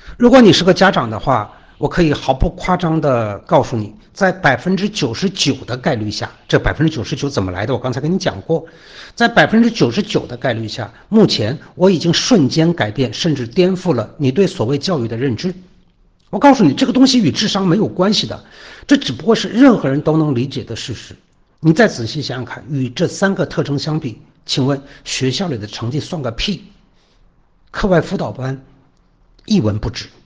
如果你是个家长的话，我可以毫不夸张地告诉你，在99%的概率下，这99%怎么来的？我刚才跟你讲过，在99%的概率下，目前我已经瞬间改变甚至颠覆了你对所谓教育的认知。我告诉你，这个东西与智商没有关系的，这只不过是任何人都能理解的事实。你再仔细想想看，与这3个特征相比，请问学校里的成绩算个屁？课外辅导班一文不值。